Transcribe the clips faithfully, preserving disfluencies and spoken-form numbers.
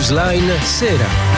Newsline Sera.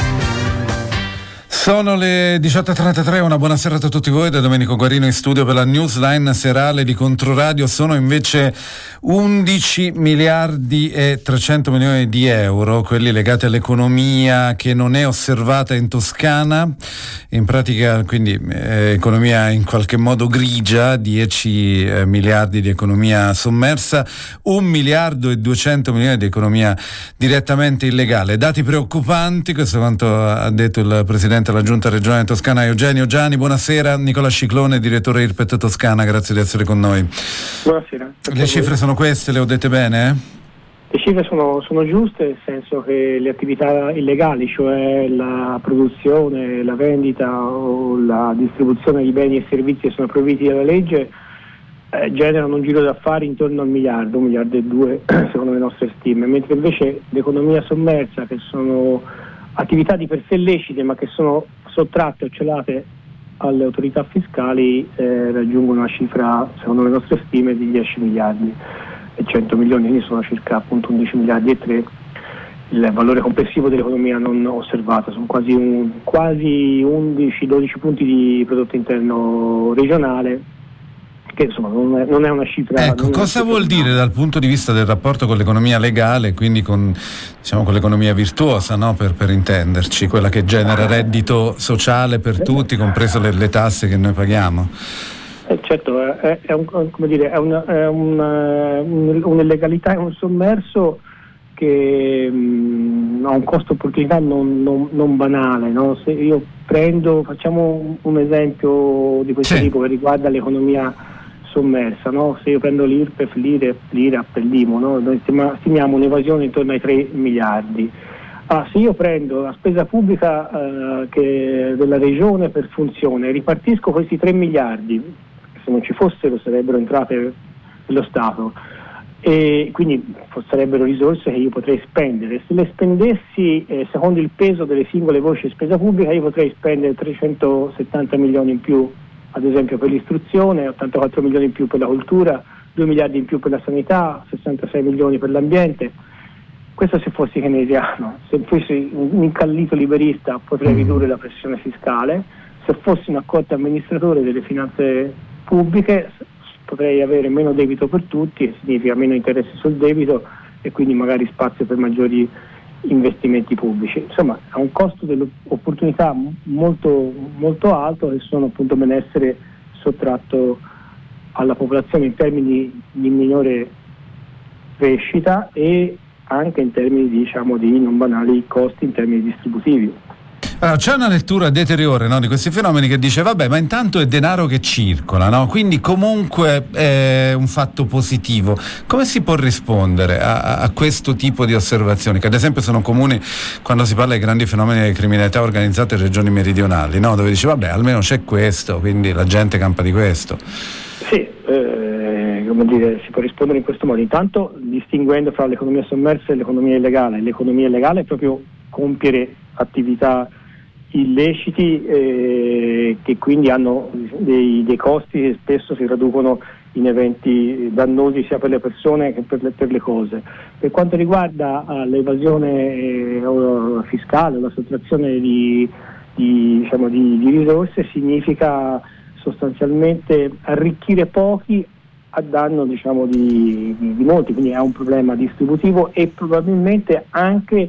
Sono le diciotto e trentatré, una buona serata a tutti voi da Domenico Guarino in studio per la Newsline serale di Controradio. Sono invece undici miliardi e trecento milioni di euro, quelli legati all'economia che non è osservata in Toscana, in pratica quindi eh, economia in qualche modo grigia, dieci eh, miliardi di economia sommersa, un miliardo e duecento milioni di economia direttamente illegale. Dati preoccupanti, questo è quanto ha detto il Presidente la Giunta regionale toscana Eugenio Giani. Buonasera. Nicola Sciclone, direttore Irpet Toscana, grazie di essere con noi. Buonasera. Le cifre sono queste, le ho dette bene? Le cifre sono, sono giuste, nel senso che le attività illegali, cioè la produzione, la vendita o la distribuzione di beni e servizi che sono proibiti dalla legge eh, generano un giro d'affari intorno al miliardo, un miliardo e due secondo le nostre stime, mentre invece l'economia sommersa, che sono attività di per sé lecite ma che sono sottratte o celate alle autorità fiscali, eh, raggiungono una cifra secondo le nostre stime di dieci miliardi e cento milioni, quindi sono circa appunto undici miliardi e tre il valore complessivo dell'economia non osservata, sono quasi, un, quasi undici dodici punti di prodotto interno regionale, che insomma non è, non è una cifra. Ecco, cosa cifra vuol dire dal punto di vista del rapporto con l'economia legale, quindi con, diciamo, con l'economia virtuosa, no? per, per intenderci, quella che genera reddito sociale per tutti, compreso le, le tasse che noi paghiamo? Eh, certo, è, è, un, come dire, è, una, è una, un'illegalità e un sommerso che mh, ha un costo opportunità non, non, non banale, no? Se io prendo, facciamo un, un esempio di questo sì. tipo che riguarda l'economia sommersa, no? Se io prendo l'I R P E F, l'I R E P, l'I R A P e l'I M U, no? Noi stimiamo un'evasione intorno ai tre miliardi. Ah, se io prendo la spesa pubblica eh, che della regione per funzione, ripartisco questi tre miliardi, se non ci fossero sarebbero entrate dello Stato, e quindi sarebbero risorse che io potrei spendere. Se le spendessi eh, secondo il peso delle singole voci di spesa pubblica, io potrei spendere trecentosettanta milioni in più ad esempio per l'istruzione, ottantaquattro milioni in più per la cultura, due miliardi in più per la sanità, sessantasei milioni per l'ambiente. Questo se fossi keynesiano. Se fossi un incallito liberista potrei ridurre la pressione fiscale, se fossi un accorto amministratore delle finanze pubbliche potrei avere meno debito per tutti, che significa meno interessi sul debito e quindi magari spazio per maggiori investimenti pubblici. Insomma, ha un costo dell'opportunità molto, molto alto e sono appunto benessere sottratto alla popolazione in termini di minore crescita e anche in termini, diciamo, di non banali costi in termini distributivi. Allora, c'è una lettura deteriore, no, di questi fenomeni che dice vabbè, ma intanto è denaro che circola, no? Quindi comunque è un fatto positivo. Come si può rispondere a, a questo tipo di osservazioni, che ad esempio sono comuni quando si parla di grandi fenomeni di criminalità organizzata in regioni meridionali, no? Dove dice vabbè, almeno c'è questo, quindi la gente campa di questo. Sì, eh, come dire, si può rispondere in questo modo, intanto distinguendo fra l'economia sommersa e l'economia illegale. L'economia illegale è proprio compiere attività illeciti eh, che quindi hanno dei, dei costi che spesso si traducono in eventi dannosi sia per le persone che per le, per le cose. Per quanto riguarda uh, l'evasione eh, fiscale, la sottrazione di, di, diciamo, di, di risorse, significa sostanzialmente arricchire pochi a danno, diciamo, di, di, di molti, quindi è un problema distributivo e probabilmente anche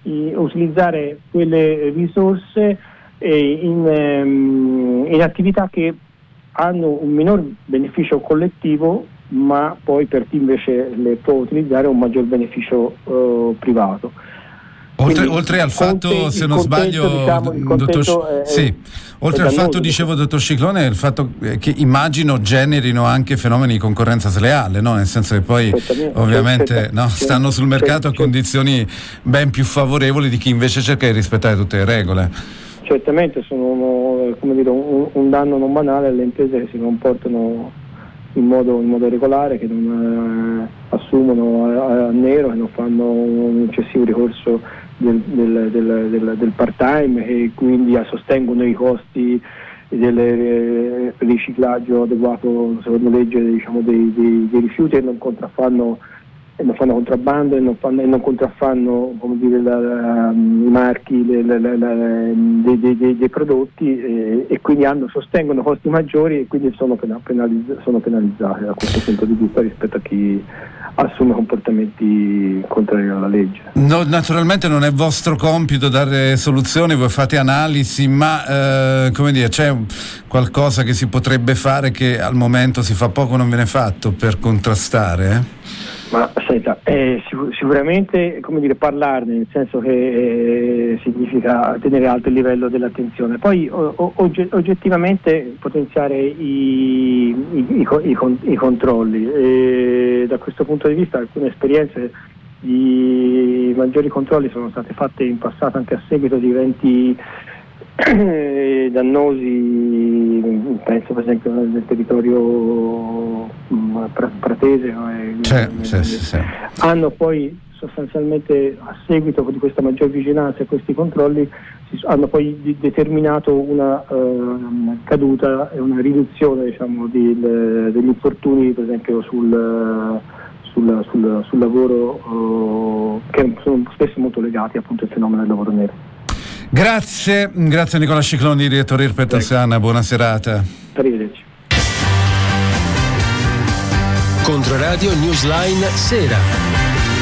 utilizzare quelle risorse eh, in, ehm, in attività che hanno un minor beneficio collettivo, ma poi per chi invece le può utilizzare un maggior beneficio eh, privato. Oltre, oltre al fatto, conte, se non sbaglio, diciamo, dottor, è, sì, oltre al fatto, dicevo, dottor Sciclone, il fatto che immagino generino anche fenomeni di concorrenza sleale, no? Nel senso che poi ovviamente no, stanno sul mercato a condizioni ben più favorevoli di chi invece cerca di rispettare tutte le regole. Certamente sono, come dire, un, un danno non banale alle imprese che si comportano in modo, in modo regolare, che non eh, assumono a, a nero, che non fanno un eccessivo ricorso del, del, del, del, del part-time e quindi sostengono i costi del eh, riciclaggio adeguato secondo legge, diciamo, dei, dei, dei rifiuti e non contraffanno e non fanno contrabbando e non, fanno, e non contraffanno, come dire, la, la, i marchi le, la, la, la, dei, dei, dei prodotti e, e quindi hanno, sostengono costi maggiori e quindi sono, penalizz- sono penalizzati da questo punto di vista rispetto a chi assume comportamenti contrari alla legge. No, naturalmente non è vostro compito dare soluzioni, voi fate analisi, ma eh, come dire, c'è qualcosa che si potrebbe fare che al momento si fa poco o non viene fatto per contrastare? Eh? Ma senta, eh, sicur- sicuramente, come dire, parlarne, nel senso che eh, significa tenere alto il livello dell'attenzione, poi o- ogge- oggettivamente potenziare i, i, i, i, i controlli. E da questo punto di vista alcune esperienze di maggiori controlli sono state fatte in passato anche a seguito di eventi dannosi, penso per esempio nel territorio pratese, eh, c'è, c'è, sì, sì. Hanno poi sostanzialmente a seguito di questa maggior vigilanza e questi controlli si, hanno poi di, determinato una uh, caduta e una riduzione, diciamo, di, le, degli infortuni per esempio sul, sul, sul, sul lavoro uh, che sono spesso molto legati appunto al fenomeno del lavoro nero. Grazie, grazie Nicola Cicloni, direttore I R P E Toscana, buona serata. Arrivederci. Controradio Newsline Sera.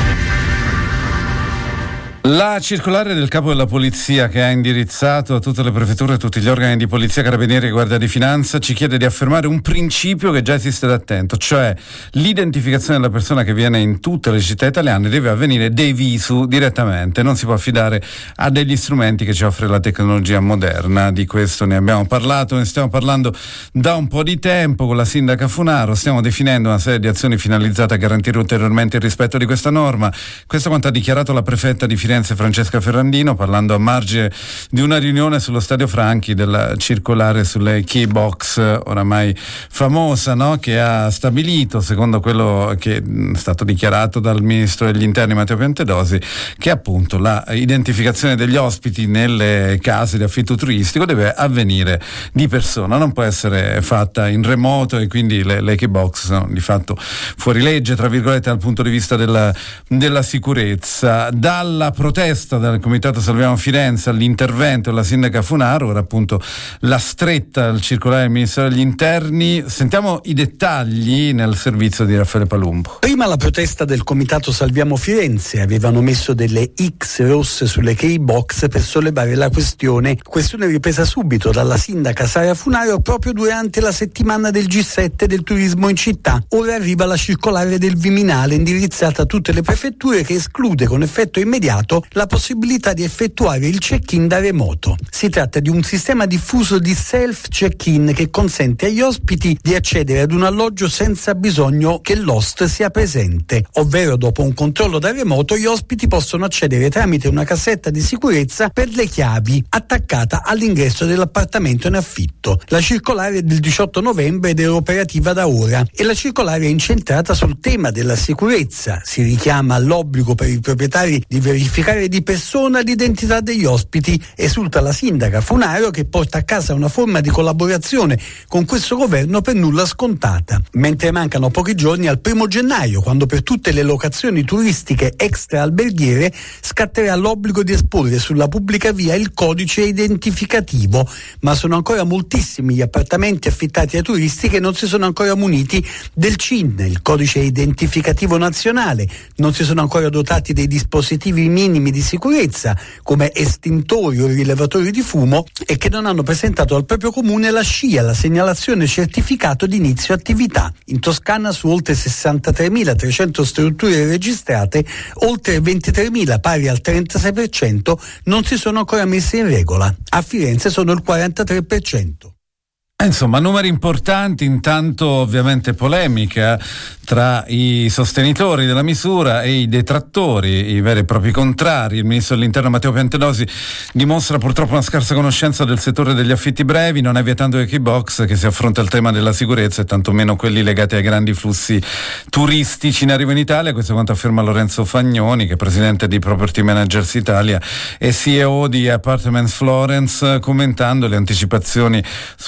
La circolare del capo della polizia, che ha indirizzato a tutte le prefetture e tutti gli organi di polizia, carabinieri e guardia di finanza, ci chiede di affermare un principio che già esiste da tempo, cioè l'identificazione della persona che viene in tutte le città italiane deve avvenire de visu direttamente, non si può affidare a degli strumenti che ci offre la tecnologia moderna. Di questo ne abbiamo parlato, ne stiamo parlando da un po' di tempo con la sindaca Funaro, stiamo definendo una serie di azioni finalizzate a garantire ulteriormente il rispetto di questa norma. Questo quanto ha dichiarato la prefetta di Firenze Francesca Ferrandino, parlando a margine di una riunione sullo Stadio Franchi della circolare sulle key box oramai famosa, no? Che ha stabilito, secondo quello che è stato dichiarato dal ministro degli interni Matteo Piantedosi, che appunto la identificazione degli ospiti nelle case di affitto turistico deve avvenire di persona, non può essere fatta in remoto, e quindi le, le key box sono di fatto fuori legge, tra virgolette, dal punto di vista della, della sicurezza. Dalla protesta del Comitato Salviamo Firenze all'intervento della sindaca Funaro, ora appunto la stretta al circolare del Ministero degli Interni. Sentiamo i dettagli nel servizio di Raffaele Palumbo. Prima la protesta del Comitato Salviamo Firenze, avevano messo delle X rosse sulle key box per sollevare la questione, questione ripresa subito dalla sindaca Sara Funaro proprio durante la settimana del G sette del turismo in città. Ora arriva la circolare del Viminale indirizzata a tutte le prefetture, che esclude con effetto immediato la possibilità di effettuare il check-in da remoto. Si tratta di un sistema diffuso di self-check-in che consente agli ospiti di accedere ad un alloggio senza bisogno che l'host sia presente, ovvero dopo un controllo da remoto gli ospiti possono accedere tramite una cassetta di sicurezza per le chiavi attaccata all'ingresso dell'appartamento in affitto. La circolare è del diciotto novembre ed è operativa da ora, e la circolare è incentrata sul tema della sicurezza. Si richiama all'obbligo per i proprietari di verificare di persona l'identità degli ospiti. Esulta la sindaca Funaro, che porta a casa una forma di collaborazione con questo governo per nulla scontata. Mentre mancano pochi giorni al primo gennaio, quando per tutte le locazioni turistiche extra alberghiere scatterà l'obbligo di esporre sulla pubblica via il codice identificativo, ma sono ancora moltissimi gli appartamenti affittati ai turisti che non si sono ancora muniti del C I N, il codice identificativo nazionale, non si sono ancora dotati dei dispositivi minimi di sicurezza come estintori o rilevatori di fumo, e che non hanno presentato al proprio comune la S C I A, la segnalazione certificato di inizio attività. In Toscana, su oltre sessantatremilatrecento strutture registrate, oltre ventitremila, pari al trentasei per cento, non si sono ancora messe in regola. A Firenze sono il quarantatré per cento. Insomma, numeri importanti, intanto ovviamente polemica tra i sostenitori della misura e i detrattori, i veri e propri contrari. Il ministro dell'Interno Matteo Piantedosi dimostra purtroppo una scarsa conoscenza del settore degli affitti brevi, non è vietando i key box che si affronta il tema della sicurezza e tantomeno quelli legati ai grandi flussi turistici in arrivo in Italia. Questo è quanto afferma Lorenzo Fagnoni, che è presidente di Property Managers Italia e C E O di Apartments Florence, commentando le anticipazioni sulla nuova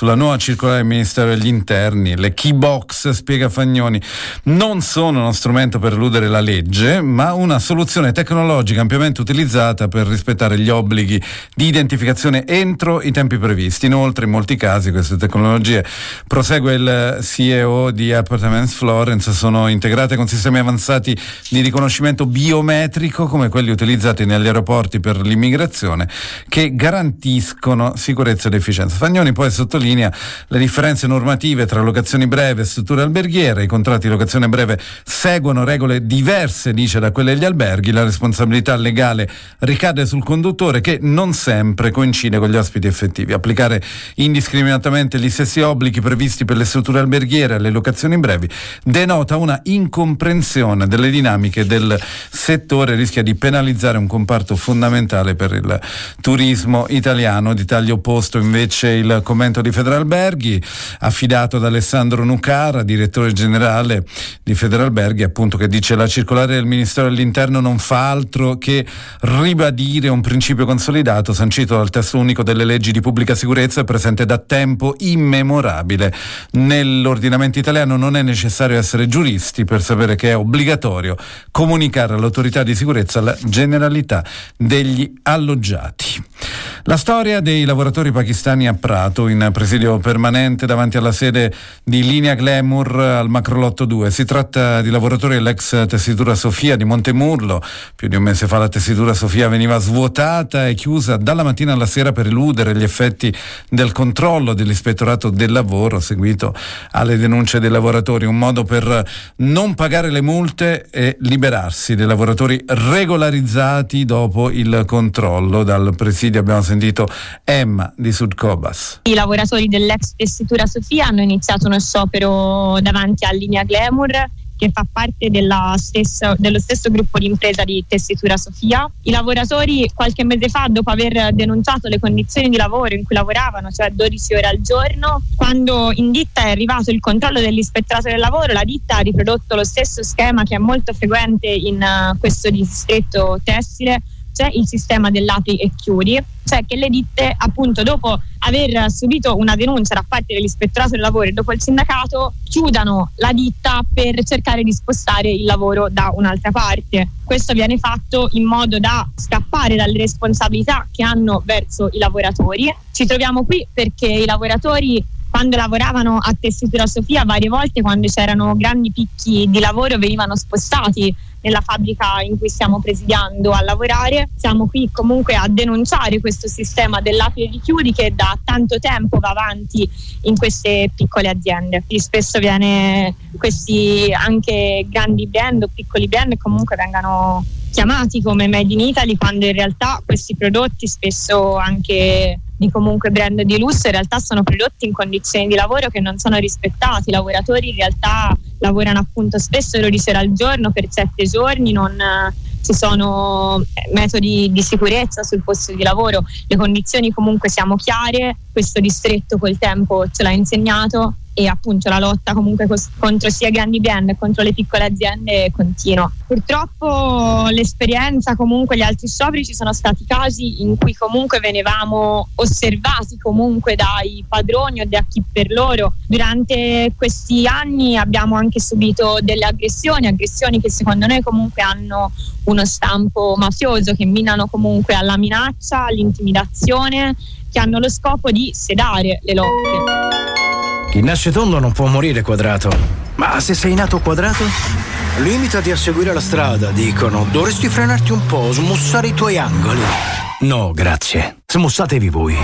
circolare del Ministero degli Interni. Le key box, spiega Fagnoni, non sono uno strumento per eludere la legge, ma una soluzione tecnologica ampiamente utilizzata per rispettare gli obblighi di identificazione entro i tempi previsti. Inoltre, in molti casi queste tecnologie, prosegue il C E O di Apartments Florence, sono integrate con sistemi avanzati di riconoscimento biometrico come quelli utilizzati negli aeroporti per l'immigrazione, che garantiscono sicurezza ed efficienza. Fagnoni poi sottolinea le differenze normative tra locazioni breve e strutture alberghiere. I contratti di locazione breve seguono regole diverse, dice, da quelle degli alberghi. La responsabilità legale ricade sul conduttore, che non sempre coincide con gli ospiti effettivi. Applicare indiscriminatamente gli stessi obblighi previsti per le strutture alberghiere alle locazioni brevi denota una incomprensione delle dinamiche del settore, rischia di penalizzare un comparto fondamentale per il turismo italiano. Di taglio opposto invece il commento di Federalberghi, affidato da Alessandro Nucara, direttore generale di Federalberghi, appunto, che dice: la circolare del Ministero dell'Interno non fa altro che ribadire un principio consolidato sancito dal testo unico delle leggi di pubblica sicurezza e presente da tempo immemorabile nell'ordinamento italiano. Non è necessario essere giuristi per sapere che è obbligatorio comunicare all'autorità di sicurezza la generalità degli alloggiati. La storia dei lavoratori pakistani a Prato, in presidio permanente davanti alla sede di Linea Glamour al Macrolotto due. Si tratta di lavoratori dell'ex tessitura Sofia di Montemurlo. Più di un mese fa la tessitura Sofia veniva svuotata e chiusa dalla mattina alla sera per eludere gli effetti del controllo dell'Ispettorato del Lavoro seguito alle denunce dei lavoratori, un modo per non pagare le multe e liberarsi dei lavoratori regolarizzati dopo il controllo. Dal presidio abbiamo sentito Emma di Sudcobas. I lavoratori dell'ex tessitura Sofia hanno iniziato uno sciopero davanti a Linea Glamour, che fa parte della stesso, dello stesso gruppo di impresa di tessitura Sofia. I lavoratori qualche mese fa, dopo aver denunciato le condizioni di lavoro in cui lavoravano, cioè dodici ore al giorno, quando in ditta è arrivato il controllo dell'Ispettorato del Lavoro, la ditta ha riprodotto lo stesso schema che è molto frequente in uh, questo distretto tessile. C'è il sistema dell'apri e chiudi, cioè che le ditte, appunto, dopo aver subito una denuncia da parte dell'Ispettorato del Lavoro e dopo il sindacato, chiudano la ditta per cercare di spostare il lavoro da un'altra parte. Questo viene fatto in modo da scappare dalle responsabilità che hanno verso i lavoratori. Ci troviamo qui perché i lavoratori, quando lavoravano a tessitura Sofia, varie volte, quando c'erano grandi picchi di lavoro, venivano spostati nella fabbrica in cui stiamo presidiando a lavorare. Siamo qui comunque a denunciare questo sistema dell'apri e richiudi che da tanto tempo va avanti in queste piccole aziende. E spesso viene questi anche grandi brand o piccoli brand comunque vengano chiamati come Made in Italy, quando in realtà questi prodotti, spesso anche di comunque brand di lusso, in realtà sono prodotti in condizioni di lavoro che non sono rispettati. I lavoratori in realtà lavorano appunto spesso dodici ore al giorno per sette giorni, non ci sono metodi di sicurezza sul posto di lavoro, le condizioni comunque siamo chiare, questo distretto col tempo ce l'ha insegnato e appunto la lotta comunque cos- contro sia grandi brand e contro le piccole aziende continua. Purtroppo l'esperienza, comunque gli altri scioperi, ci sono stati casi in cui comunque venivamo osservati comunque dai padroni o da chi per loro. Durante questi anni abbiamo anche subito delle aggressioni, aggressioni che secondo noi comunque hanno uno stampo mafioso, che minano comunque alla minaccia, all'intimidazione, che hanno lo scopo di sedare le lotte. Chi nasce tondo non può morire quadrato. Ma se sei nato quadrato? Limitati a seguire la strada, dicono. Dovresti frenarti un po', smussare i tuoi angoli. No, grazie. Smussatevi voi.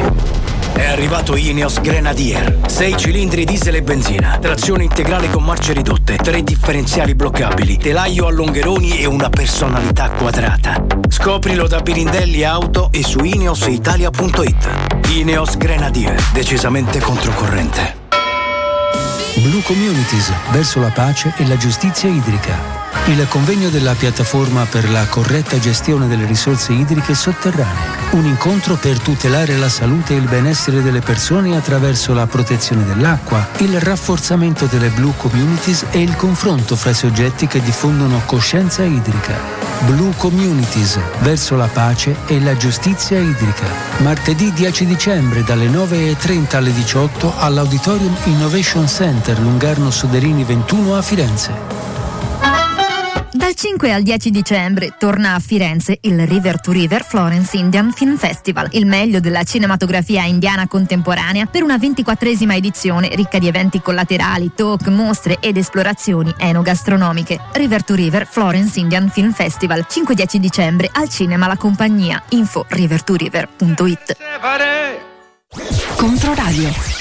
È arrivato Ineos Grenadier. sei cilindri diesel e benzina, trazione integrale con marce ridotte, tre differenziali bloccabili, telaio a longheroni e una personalità quadrata. Scoprilo da Pirindelli Auto e su ineos italia punto it. Ineos Grenadier, decisamente controcorrente. Blue Communities, verso la pace e la giustizia idrica. Il convegno della piattaforma per la corretta gestione delle risorse idriche sotterranee. Un incontro per tutelare la salute e il benessere delle persone attraverso la protezione dell'acqua, il rafforzamento delle Blue Communities e il confronto fra i soggetti che diffondono coscienza idrica. Blue Communities, verso la pace e la giustizia idrica. Martedì dieci dicembre dalle nove e trenta alle diciotto all'Auditorium Innovation Center Lungarno Soderini ventuno a Firenze. Dal cinque al dieci dicembre torna a Firenze il River to River Florence Indian Film Festival, il meglio della cinematografia indiana contemporanea per una ventiquattresima edizione ricca di eventi collaterali, talk, mostre ed esplorazioni enogastronomiche. River to River Florence Indian Film Festival, cinque dieci dicembre al cinema La Compagnia. Info river to river punto it. Controradio.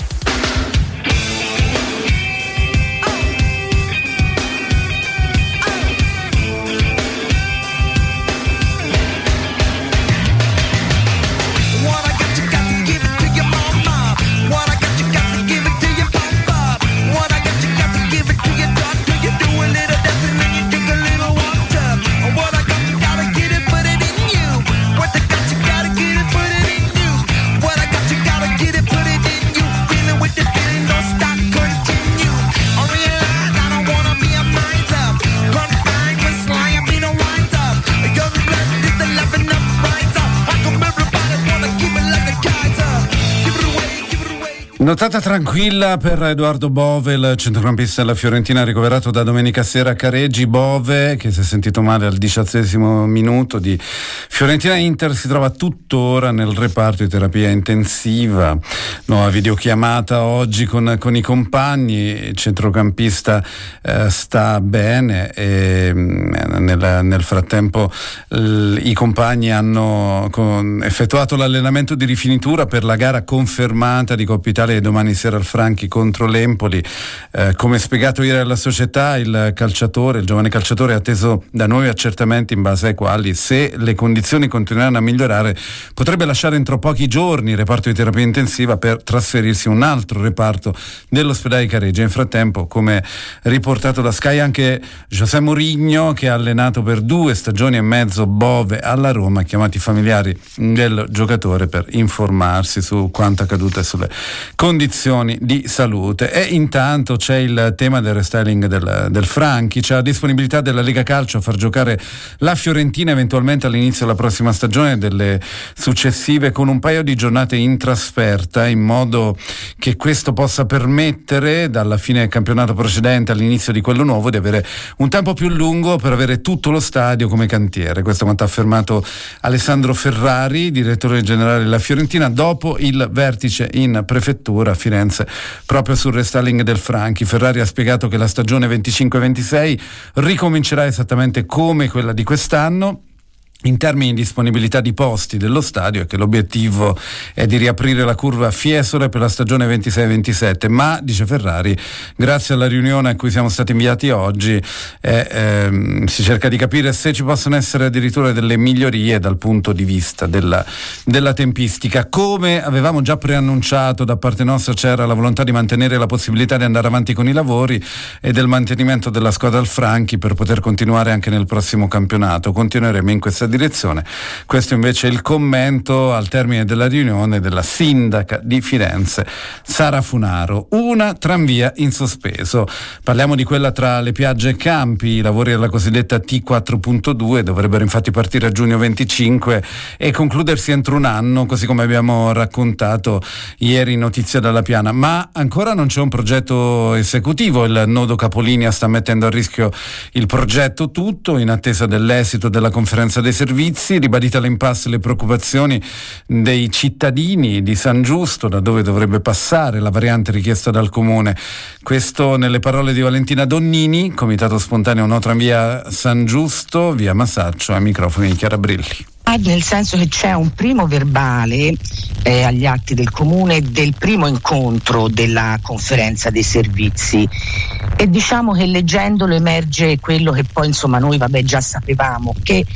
Notata tranquilla per Edoardo Bove, il centrocampista della Fiorentina ricoverato da domenica sera a Careggi. Bove, che si è sentito male al diciassettesimo minuto di Fiorentina-Inter, si trova tuttora nel reparto di terapia intensiva. Nuova videochiamata oggi con, con i compagni. Il centrocampista eh, sta bene e nel, nel frattempo l, i compagni hanno con, effettuato l'allenamento di rifinitura per la gara confermata di Coppa Italia domani sera al Franchi contro l'Empoli. Eh, come spiegato ieri alla società, il calciatore, il giovane calciatore è atteso da nuovi accertamenti in base ai quali, se le condizioni continueranno a migliorare, potrebbe lasciare entro pochi giorni il reparto di terapia intensiva per trasferirsi in un altro reparto dell'ospedale di Careggi. In frattempo, come riportato da Sky, anche José Mourinho, che ha allenato per due stagioni e mezzo Bove alla Roma, ha chiamato i familiari del giocatore per informarsi su quanto accaduto e sulle condizioni di salute. E intanto c'è il tema del restyling del, del Franchi. C'è la disponibilità della Lega Calcio a far giocare la Fiorentina eventualmente all'inizio della prossima stagione e delle successive con un paio di giornate in trasferta, in modo che questo possa permettere, dalla fine del campionato precedente all'inizio di quello nuovo, di avere un tempo più lungo per avere tutto lo stadio come cantiere. Questo è quanto ha affermato Alessandro Ferrari, direttore generale della Fiorentina, dopo il vertice in prefettura a Firenze proprio sul restyling del Franchi. Ferrari ha spiegato che la stagione venticinque ventisei ricomincerà esattamente come quella di quest'anno in termini di disponibilità di posti dello stadio, e che l'obiettivo è di riaprire la curva Fiesole per la stagione ventisei ventisette, ma, dice Ferrari, grazie alla riunione a cui siamo stati inviati oggi eh, ehm, si cerca di capire se ci possono essere addirittura delle migliorie dal punto di vista della, della tempistica. Come avevamo già preannunciato, da parte nostra c'era la volontà di mantenere la possibilità di andare avanti con i lavori e del mantenimento della squadra al Franchi per poter continuare anche nel prossimo campionato. Continueremo in questa direzione. Questo invece è il commento al termine della riunione della sindaca di Firenze, Sara Funaro. Una tranvia in sospeso. Parliamo di quella tra le Piagge e Campi. I lavori della cosiddetta T quattro punto due dovrebbero infatti partire a giugno venticinque e concludersi entro un anno, così come abbiamo raccontato ieri in Notizia dalla Piana, ma ancora non c'è un progetto esecutivo. Il nodo capolinea sta mettendo a rischio il progetto tutto, in attesa dell'esito della conferenza dei servizi. Ribadita l'impasse, le preoccupazioni dei cittadini di San Giusto, da dove dovrebbe passare la variante richiesta dal comune. Questo nelle parole di Valentina Donnini, comitato spontaneo No Tranvia San Giusto, via Masaccio, ai microfoni di Chiara Brilli. Nel senso che c'è un primo verbale eh, agli atti del comune del primo incontro della conferenza dei servizi, e diciamo che leggendolo emerge quello che poi insomma noi vabbè già sapevamo, che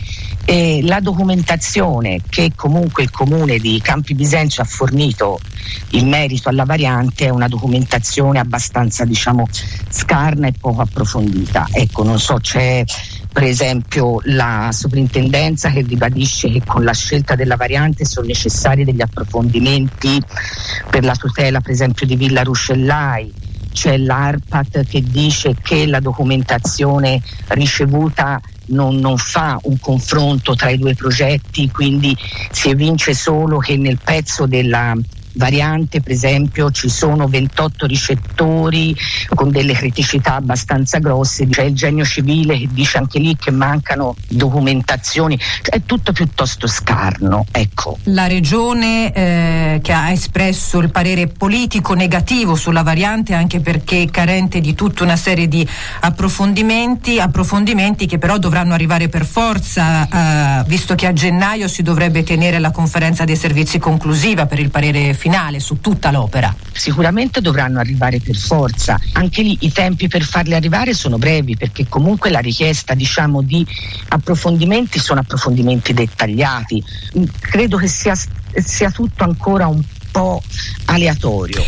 E la documentazione che comunque il comune di Campi Bisenzio ha fornito in merito alla variante è una documentazione abbastanza, diciamo, scarna e poco approfondita. Ecco, non so, c'è per esempio la soprintendenza che ribadisce che con la scelta della variante sono necessari degli approfondimenti per la tutela per esempio di Villa Ruscellai. C'è l'ARPAT che dice che la documentazione ricevuta non, non fa un confronto tra i due progetti, quindi si evince solo che nel pezzo della variante per esempio ci sono ventotto ricettori con delle criticità abbastanza grosse. C'è il Genio Civile che dice anche lì che mancano documentazioni, cioè è tutto piuttosto scarno, ecco. La regione eh, che ha espresso il parere politico negativo sulla variante anche perché è carente di tutta una serie di approfondimenti approfondimenti che però dovranno arrivare per forza, eh, visto che a gennaio si dovrebbe tenere la conferenza dei servizi conclusiva per il parere finale finale su tutta l'opera. Sicuramente dovranno arrivare per forza, anche lì i tempi per farli arrivare sono brevi perché comunque la richiesta, diciamo, di approfondimenti sono approfondimenti dettagliati. Credo che sia, sia tutto ancora un po' aleatorio.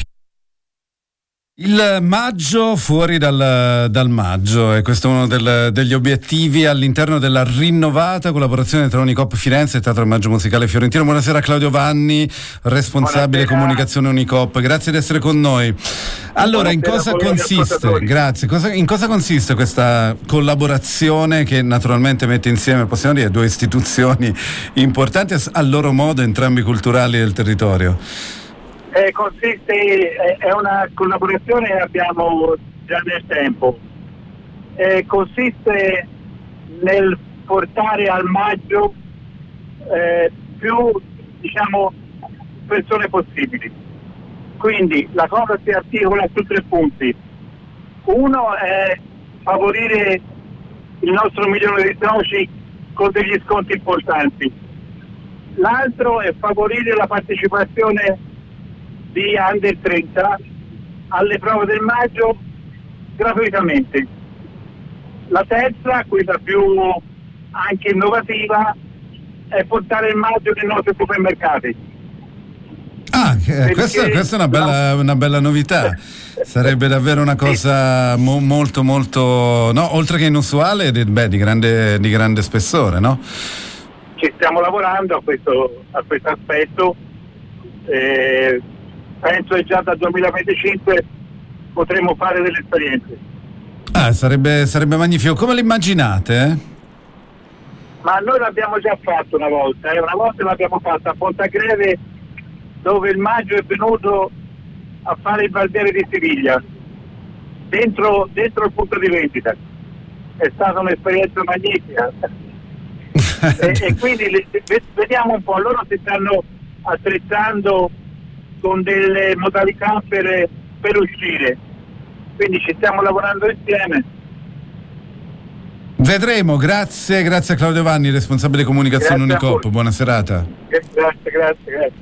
Il maggio fuori dal, dal maggio, e questo è uno del, degli obiettivi all'interno della rinnovata collaborazione tra Unicoop Firenze e Teatro Maggio Musicale Fiorentino. Buonasera Claudio Vanni, responsabile Buonasera. Comunicazione Unicoop, grazie di essere con noi. Allora, in cosa consiste, grazie, cosa, in cosa consiste questa collaborazione che naturalmente mette insieme, possiamo dire, due istituzioni importanti a loro modo, entrambi culturali del territorio? Eh, consiste, è, è una collaborazione che abbiamo già nel tempo, eh, consiste nel portare al Maggio eh, più, diciamo, persone possibili. Quindi la cosa si articola su tre punti. Uno è favorire il nostro milione di soci con degli sconti importanti. L'altro è favorire la partecipazione di under trenta alle prove del Maggio gratuitamente. La terza, quella più anche innovativa, è portare il Maggio nei nostri supermercati. Ah, eh, questa, questa è una bella, una bella novità. Sarebbe davvero una cosa mo, molto molto, no, oltre che inusuale, di, beh, di grande, di grande spessore, no? Ci stiamo lavorando a questo, a questo aspetto. Eh, penso che già dal duemilaventicinque potremo fare delle esperienze. Ah, sarebbe, sarebbe magnifico. Come le immaginate? Eh? Ma noi l'abbiamo già fatto una volta, eh? una volta l'abbiamo fatta a Pontagreve, dove il Maggio è venuto a fare il Barbiere di Siviglia, dentro, dentro il punto di vendita. È stata un'esperienza magnifica. e, e quindi le, vediamo un po', loro si stanno attrezzando con delle modalità per, per uscire, quindi ci stiamo lavorando insieme. Vedremo, grazie, grazie a Claudio Vanni, responsabile comunicazione Unicoop, buona serata. Grazie, grazie,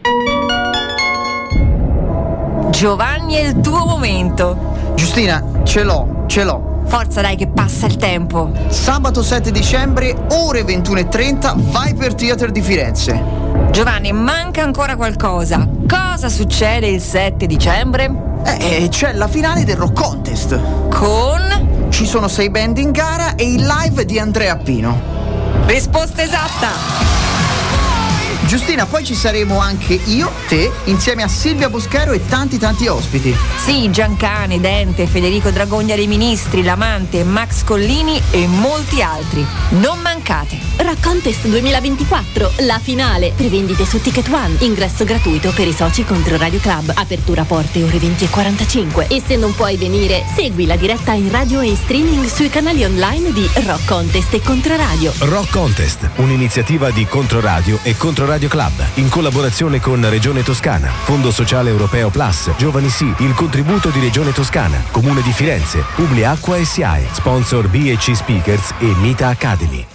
grazie. Giovanni, è il tuo momento. Giustina, ce l'ho, ce l'ho. Forza, dai, che passa il tempo. Sabato sette dicembre, ore ventuno e trenta, vai per Theater di Firenze. Giovanni, manca ancora qualcosa. Cosa succede il sette dicembre? Eh, c'è la finale del Rock Contest. Con? Ci sono sei band in gara e il live di Andrea Pino. Risposta esatta. Giustina, poi ci saremo anche io, te, insieme a Silvia Boschero e tanti tanti ospiti. Sì, Giancane, Dente, Federico Dragogna dei Ministri, L'Amante, Max Collini e molti altri. Non mancate. Rock Contest duemilaventiquattro, la finale. Prevendite su Ticket One. Ingresso gratuito per i soci contro Radio Club. Apertura porte ore venti e quarantacinque. E se non puoi venire, segui la diretta in radio e in streaming sui canali online di Rock Contest e Controradio. Rock Contest, un'iniziativa di Controradio e Controradio Club, in collaborazione con Regione Toscana, Fondo Sociale Europeo Plus, Giovani Sì, il contributo di Regione Toscana, Comune di Firenze, Publiacqua S I A E, sponsor B e C Speakers e Mita Academy.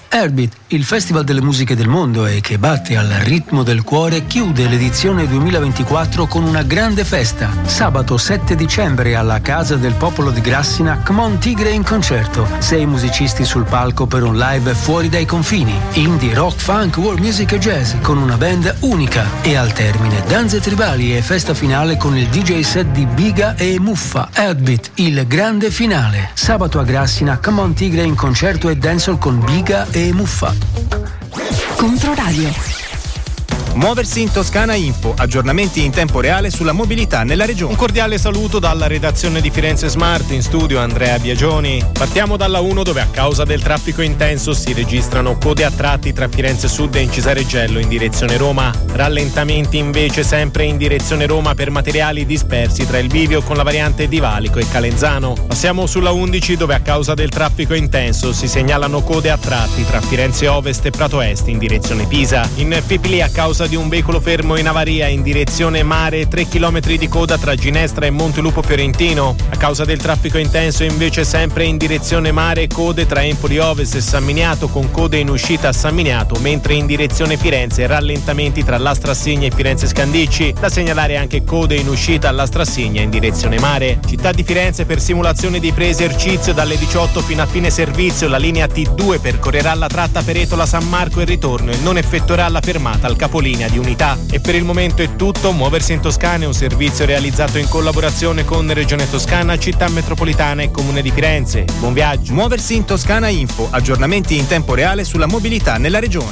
Heartbeat, il festival delle musiche del mondo e che batte al ritmo del cuore, chiude l'edizione duemilaventiquattro con una grande festa. Sabato sette dicembre alla Casa del Popolo di Grassina, Come On Tigre in concerto. Sei musicisti sul palco per un live fuori dai confini. Indie, rock, funk, world music e jazz con una band unica. E al termine danze tribali e festa finale con il D J set di Biga e Muffa. Heartbeat, il grande finale. Sabato a Grassina, Come On Tigre in concerto e dancehall con Biga e Muffa. Controradio. Muoversi in Toscana Info, aggiornamenti in tempo reale sulla mobilità nella regione. Un cordiale saluto dalla redazione di Firenze Smart, in studio Andrea Biagioni. Partiamo dalla uno, dove a causa del traffico intenso si registrano code a tratti tra Firenze Sud e Incisareggello in direzione Roma. Rallentamenti invece sempre in direzione Roma per materiali dispersi tra il bivio con la variante di Valico e Calenzano. Passiamo sulla undici, dove a causa del traffico intenso si segnalano code a tratti tra Firenze Ovest e Prato Est in direzione Pisa. In Fipili, a causa di un veicolo fermo in avaria in direzione mare, tre chilometri di coda tra Ginestra e Montelupo Fiorentino. A causa del traffico intenso invece sempre in direzione mare, code tra Empoli Ovest e San Miniato con code in uscita a San Miniato, mentre in direzione Firenze rallentamenti tra Lastrassigna e Firenze Scandicci. Da segnalare anche code in uscita a Lastrassigna in direzione mare. Città di Firenze, per simulazione di pre-esercizio dalle diciotto fino a fine servizio la linea T due percorrerà la tratta Peretola San Marco e ritorno e non effettuerà la fermata al capolinea di Unità. E per il momento è tutto. Muoversi in Toscana è un servizio realizzato in collaborazione con Regione Toscana, Città Metropolitana e Comune di Firenze. Buon viaggio. Muoversi in Toscana Info, aggiornamenti in tempo reale sulla mobilità nella regione.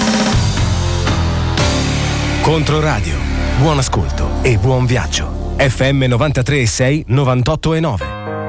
Controradio, buon ascolto e buon viaggio. F M novantatré e sei, novantotto e nove.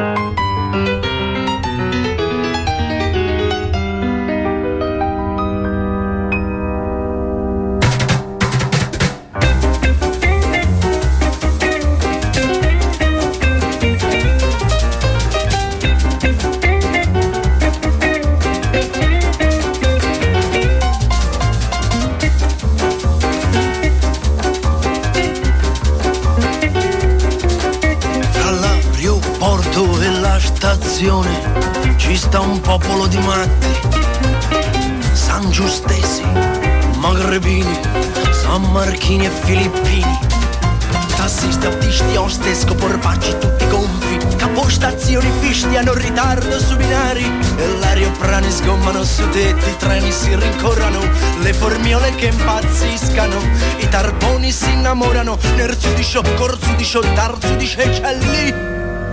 Ci sta un popolo di matti, San Giustesi, Magrebini, San Marchini e Filippini, tassisti, autisti, hostess, porpacci tutti gonfi, capostazioni fisti hanno ritardo su binari e l'aeroplani sgommano su tetti, i treni si rincorrono, le formiole che impazziscano, i tarponi si innamorano, nerzudicio, corzudicio, tarzudice e celli.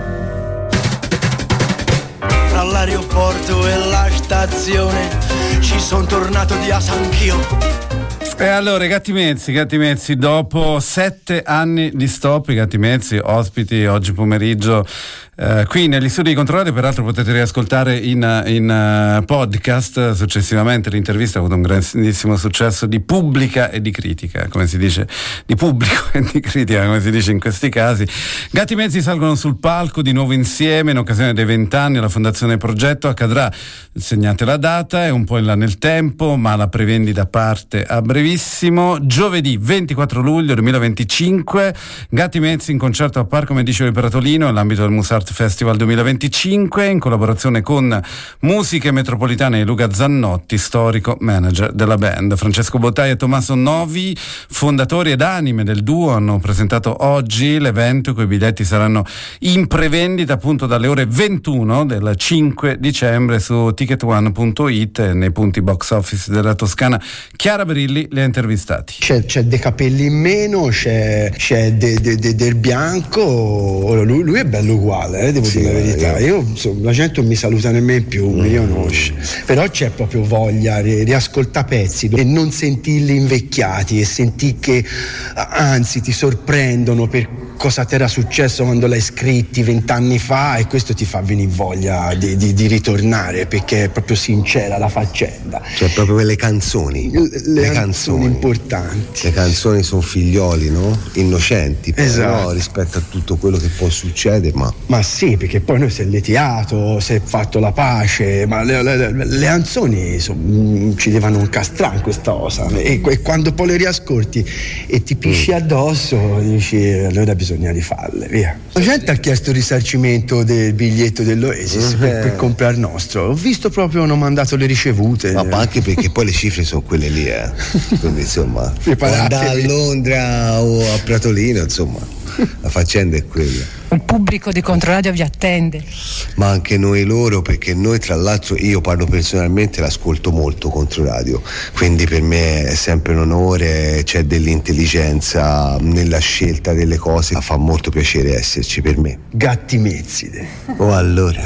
Tra l'aeroporto e la stazione ci sono tornato di asa anch'io. E allora, Gatti Mezzi, Gatti Mezzi, dopo sette anni di stop, i Gatti Mezzi ospiti oggi pomeriggio eh, qui negli studi di Controradio. Peraltro potete riascoltare in, in uh, podcast successivamente. L'intervista ha avuto un grandissimo successo di pubblica e di critica, come si dice, di pubblico e di critica, come si dice in questi casi. Gatti Mezzi salgono sul palco di nuovo insieme in occasione dei vent'anni alla Fondazione Progetto. Accadrà, segnate la data, è un po' in là nel tempo, ma la prevendita parte a brevissimo. Giovedì ventiquattro luglio duemilaventicinque, Gatti Mezzi in concerto a Parco Medici di Pratolino nell'ambito del Musart Festival duemilaventicinque, in collaborazione con Musiche Metropolitane e Luca Zannotti, storico manager della band. Francesco Bottai e Tommaso Novi, fondatori ed anime del duo, hanno presentato oggi l'evento, cui i biglietti saranno in prevendita appunto dalle ore ventuno del cinque dicembre su ticket one punto it e nei punti box office della Toscana. Chiara Brilli li ha intervistati. C'è, c'è De Capelli in meno, c'è, c'è de, de, de, del Bianco. Lui, lui è bello uguale, eh, devo sì, dire la verità. Io, insomma, la gente non mi saluta nemmeno più, mm. mi conosce. Però c'è proprio voglia di riascoltare pezzi e non sentirli invecchiati e sentire che anzi ti sorprendono per cosa ti era successo quando l'hai scritti vent'anni fa, e questo ti fa venire voglia di, di, di ritornare, perché è proprio sincera la faccenda. Cioè proprio le canzoni. Le, le canzoni importanti. Le canzoni sono figlioli, no? Innocenti, però, esatto. No? Rispetto a tutto quello che poi succede, ma ma sì, perché poi noi si è litiato, si è fatto la pace, ma le, le, le, le canzoni so, mh, ci devono incastrare in questa cosa, e, e quando poi le riascolti e ti pisci mm. addosso, dici allora bisogna bisogna rifarle, via. La gente ha chiesto il risarcimento del biglietto dell'Oasis eh. per, per comprare il nostro. Ho visto proprio, hanno mandato le ricevute. Ma, ma anche perché poi le cifre sono quelle lì, eh. Quindi insomma, andare a Londra o a Pratolino, insomma, la faccenda è quella. Il pubblico di Controradio vi attende. Ma anche noi loro, perché noi tra l'altro, io parlo personalmente, l'ascolto molto Controradio, quindi per me è sempre un onore, c'è dell'intelligenza nella scelta delle cose, fa molto piacere esserci per me. Gatti mezzide. Oh allora.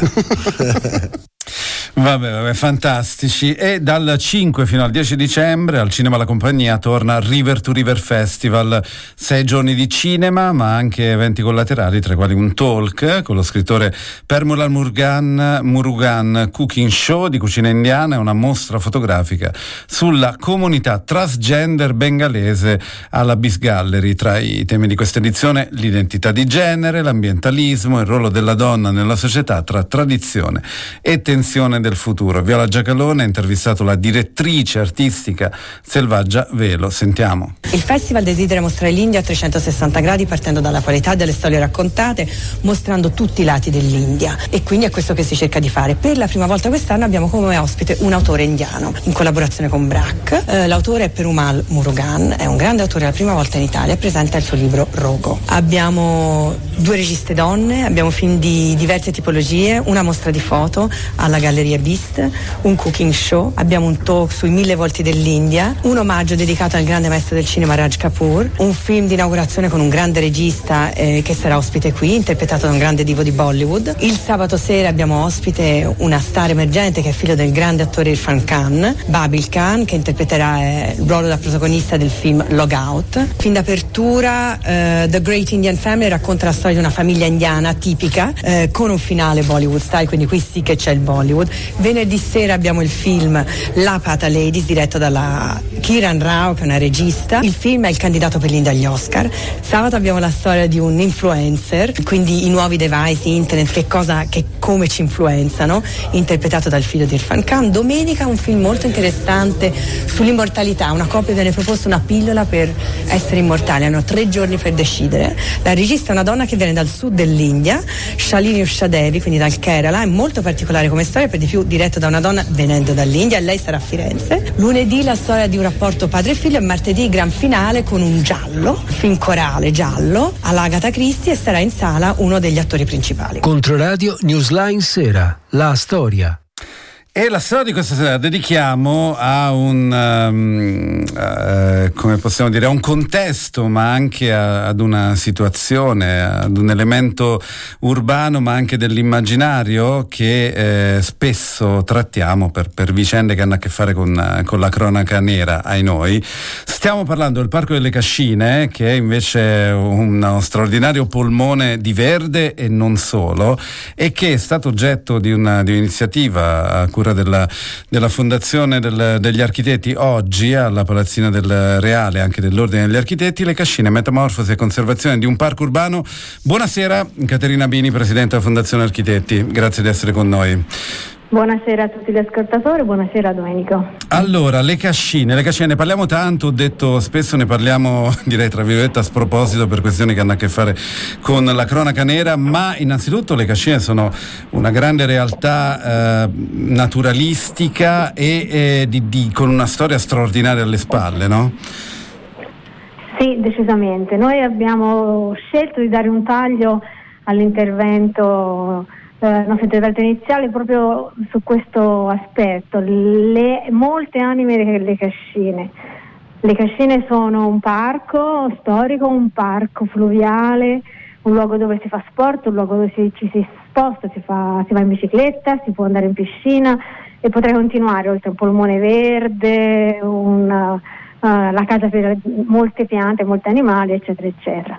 Vabbè, vabbè, fantastici. E dal cinque fino al dieci dicembre al Cinema La Compagnia torna River to River Festival, sei giorni di cinema ma anche eventi collaterali, tra i quali un talk con lo scrittore Permulal Murugan, Murugan Cooking Show di cucina indiana e una mostra fotografica sulla comunità transgender bengalese alla Bis Gallery. Tra i temi di questa edizione l'identità di genere, l'ambientalismo, il ruolo della donna nella società tra tradizione e tensione del futuro. Viola Giacalone ha intervistato la direttrice artistica Selvaggia Velo. Sentiamo. Il festival desidera mostrare l'India a trecentosessanta gradi, partendo dalla qualità delle storie raccontate, mostrando tutti i lati dell'India, e quindi è questo che si cerca di fare. Per la prima volta quest'anno abbiamo come ospite un autore indiano in collaborazione con Brack. Eh, l'autore è Perumal Murugan, è un grande autore, la prima volta in Italia, e presenta il suo libro Rogo. Abbiamo due registe donne, abbiamo film di diverse tipologie, una mostra di foto alla Galleria Beast, un cooking show, abbiamo un talk sui mille volti dell'India, un omaggio dedicato al grande maestro del cinema Raj Kapoor, un film di inaugurazione con un grande regista eh, che sarà ospite qui, interpretato da un grande divo di Bollywood. Il sabato sera abbiamo ospite una star emergente che è figlio del grande attore Irfan Khan, Babil Khan, che interpreterà eh, il ruolo da protagonista del film Logout. Fin d'apertura eh, The Great Indian Family racconta la storia di una famiglia indiana tipica eh, con un finale Bollywood style, quindi qui sì che c'è il Bollywood. Venerdì sera abbiamo il film La Pata Ladies, diretto dalla Kiran Rao, che è una regista. Il film è il candidato per l'India agli Oscar. Sabato abbiamo la storia di un influencer, quindi i nuovi device, internet, che cosa, che come ci influenzano, interpretato dal figlio di Irfan Khan. Domenica un film molto interessante sull'immortalità. Una coppia viene proposta una pillola per essere immortali, hanno tre giorni per decidere. La regista è una donna che viene dal sud dell'India, Shalini Ushadevi, quindi dal Kerala. È molto particolare come storia, per di più diretto da una donna venendo dall'India, e lei sarà a Firenze. Lunedì la storia di un rapporto padre-figlio, e martedì gran finale con un giallo, film corale giallo all'Agatha Christie, e sarà in sala uno degli attori principali. Controradio Newsline Sera, la storia. E la storia di questa sera la dedichiamo a un, um, uh, come possiamo dire, a un contesto, ma anche a, ad una situazione, ad un elemento urbano, ma anche dell'immaginario che eh, spesso trattiamo per, per vicende che hanno a che fare con, con la cronaca nera, ai noi. Stiamo parlando del Parco delle Cascine, che è invece uno straordinario polmone di verde e non solo, e che è stato oggetto di, una, di un'iniziativa a cura Della, della Fondazione del, degli Architetti. Oggi alla Palazzina del Reale, anche dell'Ordine degli Architetti, le Cascine, metamorfosi e conservazione di un parco urbano. Buonasera Caterina Bini, Presidente della Fondazione Architetti, grazie di essere con noi. Buonasera a tutti gli ascoltatori, buonasera Domenico. Allora, le cascine, le cascine ne parliamo tanto, ho detto spesso ne parliamo, direi tra virgolette a sproposito, per questioni che hanno a che fare con la cronaca nera, ma innanzitutto le cascine sono una grande realtà eh, naturalistica e eh, di, di, con una storia straordinaria alle spalle, no? Sì, decisamente. Noi abbiamo scelto di dare un taglio all'intervento Eh, nostro intervento iniziale proprio su questo aspetto, le molte anime delle Cascine. Le Cascine sono un parco storico, un parco fluviale, un luogo dove si fa sport, un luogo dove si, ci si sposta, si, fa, si va in bicicletta, si può andare in piscina, e potrei continuare, oltre un polmone verde, una, uh, la casa per molte piante, molti animali, eccetera eccetera.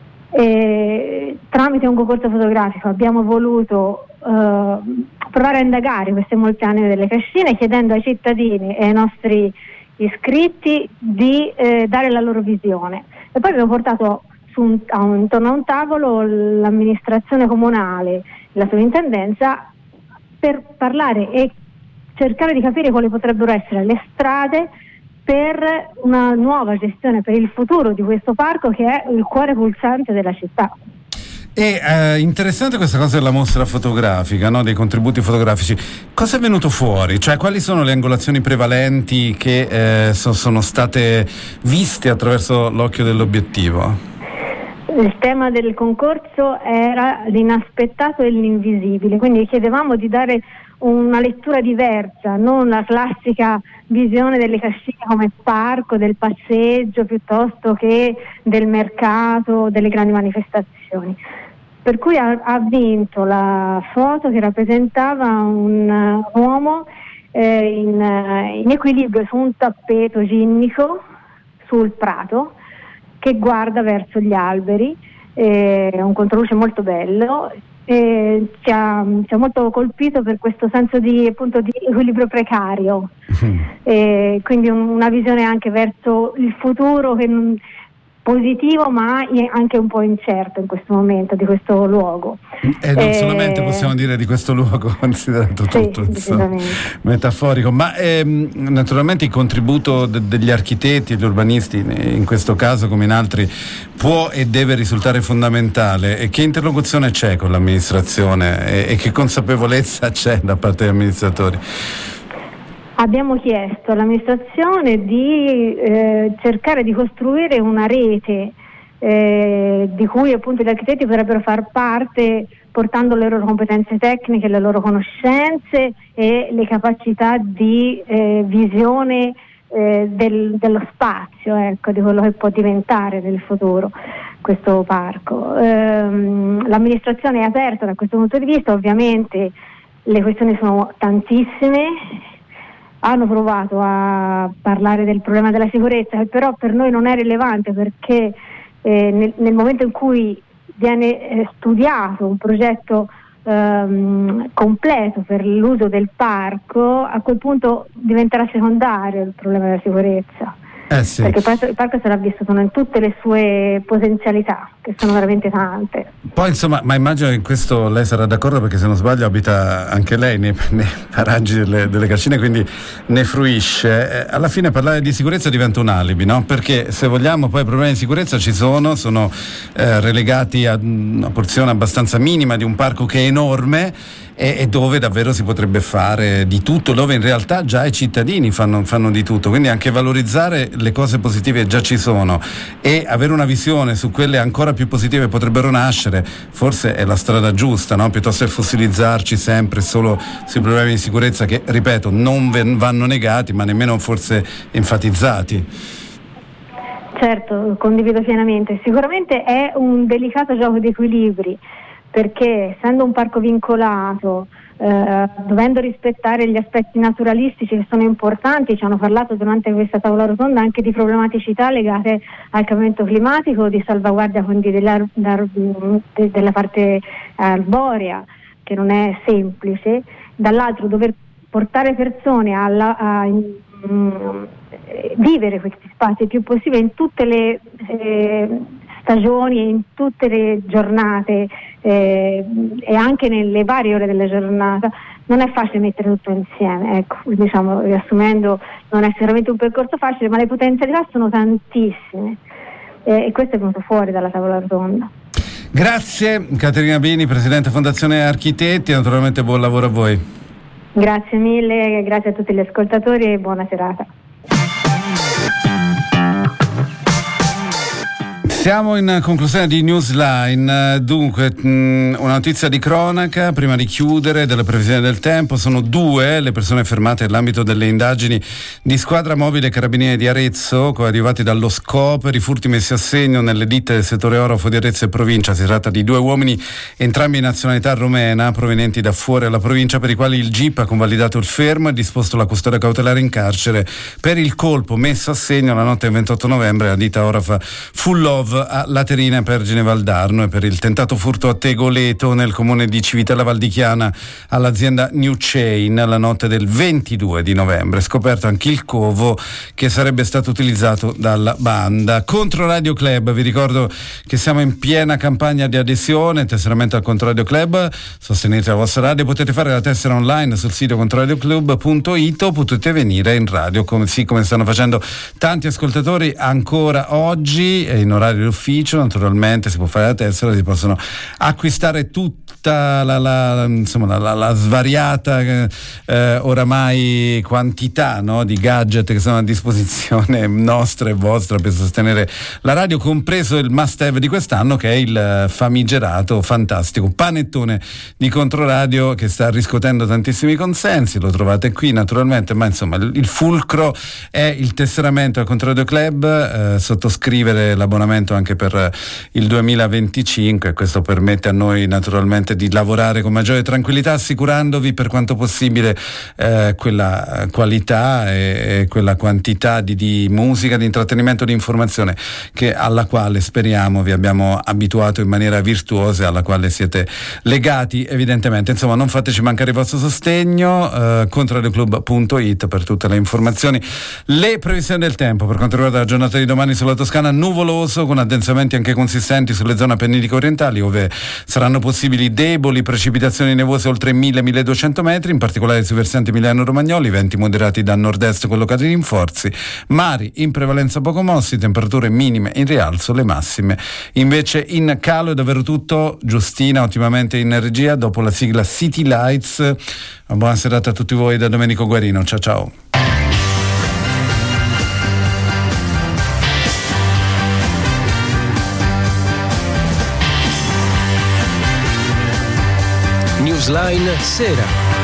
E tramite un concorso fotografico abbiamo voluto uh, provare a indagare queste molte anime delle Cascine, chiedendo ai cittadini e ai nostri iscritti di eh, dare la loro visione, e poi abbiamo portato su un, a un, intorno a un tavolo l'amministrazione comunale, la sovrintendenza, per parlare e cercare di capire quali potrebbero essere le strade per una nuova gestione, per il futuro di questo parco che è il cuore pulsante della città. È eh, interessante questa cosa della mostra fotografica, no? Dei contributi fotografici. Cosa è venuto fuori? Cioè, quali sono le angolazioni prevalenti che eh, so, sono state viste attraverso l'occhio dell'obiettivo? Il tema del concorso era l'inaspettato e l'invisibile, quindi chiedevamo di dare una lettura diversa, non la classica visione delle Cascine come parco, del passeggio, piuttosto che del mercato, delle grandi manifestazioni. Per cui ha, ha vinto la foto che rappresentava un uh, uomo eh, in, uh, in equilibrio su un tappeto ginnico sul prato che guarda verso gli alberi, è un controluce molto bello. E ci, ha, ci ha molto colpito per questo senso di, appunto, di equilibrio precario, mm. e quindi un, una visione anche verso il futuro che non, positivo ma anche un po' incerto in questo momento di questo luogo. E non eh, solamente possiamo dire di questo luogo, considerato sì, tutto insomma, metaforico, ma ehm, naturalmente il contributo de- degli architetti e degli urbanisti in questo caso come in altri può e deve risultare fondamentale. E che interlocuzione c'è con l'amministrazione e, e che consapevolezza c'è da parte degli amministratori? Abbiamo chiesto all'amministrazione di eh, cercare di costruire una rete eh, di cui appunto gli architetti potrebbero far parte, portando le loro competenze tecniche, le loro conoscenze e le capacità di eh, visione eh, del, dello spazio, ecco, di quello che può diventare nel futuro questo parco. Ehm, l'amministrazione è aperta da questo punto di vista, ovviamente le questioni sono tantissime. Hanno provato a parlare del problema della sicurezza, che però per noi non è rilevante, perché eh, nel, nel momento in cui viene eh, studiato un progetto ehm, completo per l'uso del parco, a quel punto diventerà secondario il problema della sicurezza. Eh sì. Perché poi il parco sarà vissuto in tutte le sue potenzialità, che sono veramente tante. Poi insomma, ma immagino che in questo lei sarà d'accordo, perché se non sbaglio abita anche lei nei, nei paraggi delle, delle Cascine, quindi ne fruisce. Eh, alla fine parlare di sicurezza diventa un alibi, no? Perché se vogliamo poi problemi di sicurezza ci sono, sono eh, relegati a una porzione abbastanza minima di un parco che è enorme e, e dove davvero si potrebbe fare di tutto, dove in realtà già i cittadini fanno, fanno di tutto, quindi anche valorizzare le cose positive già ci sono e avere una visione su quelle ancora più positive potrebbero nascere, forse è la strada giusta, no? Piuttosto che fossilizzarci sempre solo sui problemi di sicurezza che, ripeto, non vanno negati ma nemmeno forse enfatizzati. Certo, condivido pienamente. Sicuramente è un delicato gioco di equilibri, perché essendo un parco vincolato, eh, dovendo rispettare gli aspetti naturalistici che sono importanti, ci hanno parlato durante questa tavola rotonda anche di problematicità legate al cambiamento climatico, di salvaguardia quindi della, della parte arborea, che non è semplice, dall'altro dover portare persone alla, a, a vivere questi spazi il più possibile in tutte le eh, stagioni e in tutte le giornate eh, e anche nelle varie ore della giornata. Non è facile mettere tutto insieme, ecco, diciamo, riassumendo, non è sicuramente un percorso facile, ma le potenzialità sono tantissime eh, e questo è venuto fuori dalla tavola rotonda. Grazie Caterina Bini, Presidente Fondazione Architetti, naturalmente buon lavoro a voi. Grazie mille, grazie a tutti gli ascoltatori e buona serata. Siamo in conclusione di Newsline, dunque mh, una notizia di cronaca prima di chiudere, delle previsioni del tempo. Sono due le persone fermate nell'ambito delle indagini di Squadra Mobile Carabinieri di Arezzo, coadiuvati dallo S C O per i furti messi a segno nelle ditte del settore orofo di Arezzo e provincia. Si tratta di due uomini, entrambi di nazionalità romena, provenienti da fuori alla provincia, per i quali il G I P ha convalidato il fermo e disposto la custodia cautelare in carcere per il colpo messo a segno la notte del ventotto novembre alla ditta orofa Full Love Love a Laterina, Pergine Valdarno, e per il tentato furto a Tegoleto nel comune di Civitella Valdichiana all'azienda New Chain la notte del ventidue di novembre. Scoperto anche il covo che sarebbe stato utilizzato dalla banda. Controradio Club, vi ricordo che siamo in piena campagna di adesione, tesseramento al Controradio Club, sostenete la vostra radio, potete fare la tessera online sul sito controradioclub punto it o potete venire in radio come, sì, come stanno facendo tanti ascoltatori ancora oggi, in orario d'ufficio. Naturalmente si può fare la tessera, si possono acquistare tutta la, la, insomma, la, la, la svariata eh, oramai quantità, no, di gadget che sono a disposizione nostra e vostra per sostenere la radio, compreso il must have di quest'anno che è il famigerato, fantastico panettone di Controradio che sta riscuotendo tantissimi consensi. Lo trovate qui naturalmente, ma insomma il, il fulcro è il tesseramento al Controradio Club, eh, sottoscrivere l'abbonamento anche per il duemilaventicinque, e questo permette a noi naturalmente di lavorare con maggiore tranquillità, assicurandovi per quanto possibile eh, quella qualità e, e quella quantità di, di musica, di intrattenimento, di informazione che alla quale speriamo vi abbiamo abituato in maniera virtuosa, alla quale siete legati evidentemente. Insomma, non fateci mancare il vostro sostegno, eh, controradioclub punto it per tutte le informazioni. Le previsioni del tempo per quanto riguarda la giornata di domani sulla Toscana: nuvoloso con addensamenti anche consistenti sulle zone appenniniche orientali, ove saranno possibili deboli precipitazioni nevose oltre mille milleduecento metri, in particolare sui versanti emiliano-romagnoli, venti moderati da nord-est collocati in rinforzi, mari in prevalenza poco mossi, temperature minime in rialzo, le massime invece in calo. È davvero tutto. Giustina ottimamente in regia, dopo la sigla City Lights. Una buona serata a tutti voi da Domenico Guarino, ciao ciao. Newsline Sera.